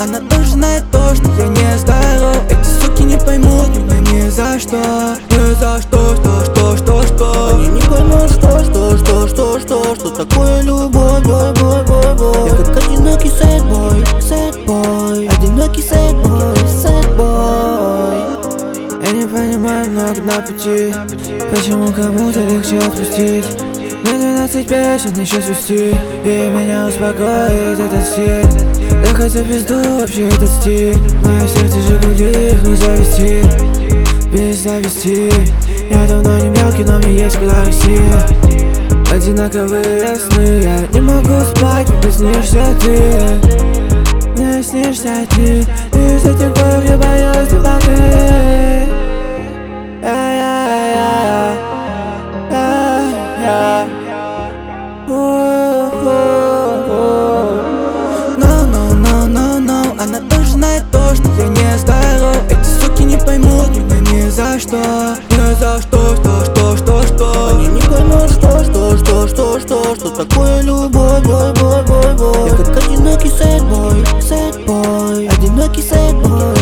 она тоже знает то, что я не здоров. Эти суки не поймут меня ни за что. Ни за что, что. Они не поймут, что такое любовь, бой. Я как одинокий sad boy, одинокий sad boy. Я не понимаю много на пути, почему кому-то легче отпустить. Мне 12 песен еще свести, и меня успокоит этот стиль. Да хотя пизду вообще этот стиль, мое сердце же их не завести, без зависти. Я давно не мелкий, но мне есть куда расти. Одинаковые сны, я не могу спать, когда снишься ты. Мне снишься ты, и с этих пор я боюсь темноты. No, она тоже знает то, что я не здоров. Эти суки не поймут меня ни за что. Ни за что. Они не поймут, что такое любовь, бой. Я как одинокий sad boy, одинокий sad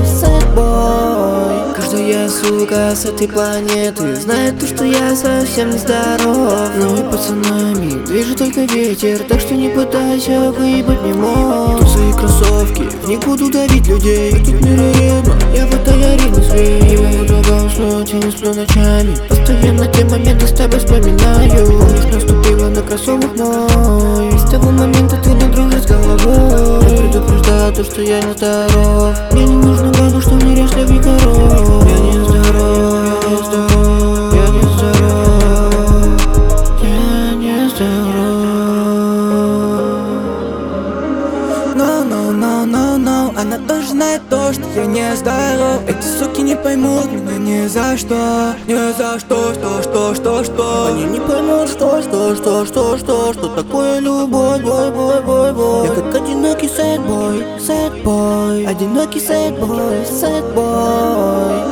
boy. Каждая сука с этой планеты знает то, что я совсем не здоров. Но и пацанами движет только ветер, так что не пытайся выебать не мог. Тут свои кроссовки, в них буду давить людей. Тут мир ревно, я в этой арене зверь. Не могу долго уснуть, я не сплю ночами. Постоянно те моменты с тобой вспоминаю. Помнишь, наступила на кроссовок мой. С того момента ты на друга с головой. Я предупреждаю то, что я не здоров. Мне не нужно году, что мне режь для коров. Я не здоров. No, она тоже знает то, что я не здоров. Эти суки не поймут меня ни за что. Ни за что. Они не поймут, что такое любовь, бой. Я как одинокий sad boy, одинокий sad boy.